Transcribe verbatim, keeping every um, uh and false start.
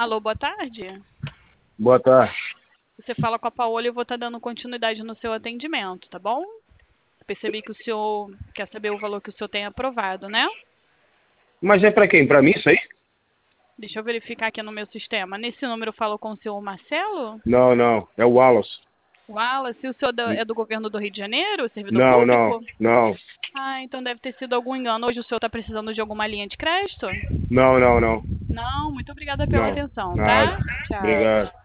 Alô, boa tarde. Boa tarde. Você fala com a Paola e eu vou estar dando continuidade no seu atendimento, tá bom? Percebi que o senhor quer saber o valor que o senhor tem aprovado, né? Mas é pra quem? Pra mim isso aí? Deixa eu verificar aqui no meu sistema. Nesse número eu falo com o senhor Marcelo? Não, não. É o Wallace. Wallace, o senhor do- é do governo do Rio de Janeiro, servidor Não, não, público? não. Ah, então deve ter sido algum engano. Hoje o senhor está precisando de alguma linha de crédito? Não, não, não. Não, muito obrigada pela Não. atenção, Nada. tá? Tchau. Obrigado.